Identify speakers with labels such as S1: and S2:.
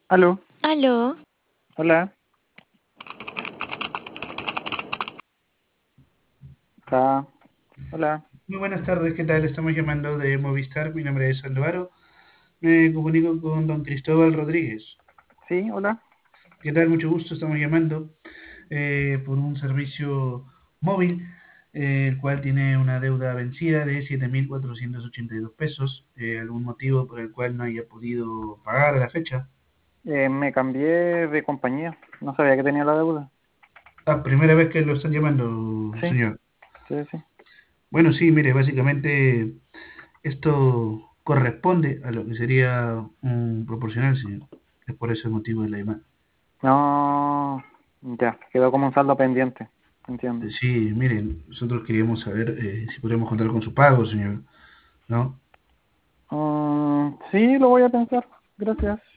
S1: Aló,
S2: Aló,
S1: hola, está, hola,
S3: Muy buenas tardes, ¿qué tal? Estamos llamando de Movistar. Mi nombre es Álvaro. Me comunico con don Cristóbal Rodríguez.
S1: sí, hola.
S3: ¿Qué tal? Mucho gusto. Estamos llamando por un servicio móvil, el cual tiene una deuda vencida de 7.482 pesos. ¿Algún motivo por el cual no haya podido pagar a la fecha?
S1: Me cambié de compañía, no sabía que tenía la deuda.
S3: Ah, primera vez que lo están llamando,
S1: Sí,
S3: señor.
S1: sí, sí.
S3: Bueno, sí, mire, básicamente esto corresponde a lo que sería un proporcional, señor. Es por ese motivo de la llamada.
S1: No, ya, quedó como un saldo pendiente, entiendo.
S3: Sí, miren, nosotros queríamos saber si podemos contar con su pago, señor, ¿no?
S1: Sí, lo voy a pensar, gracias.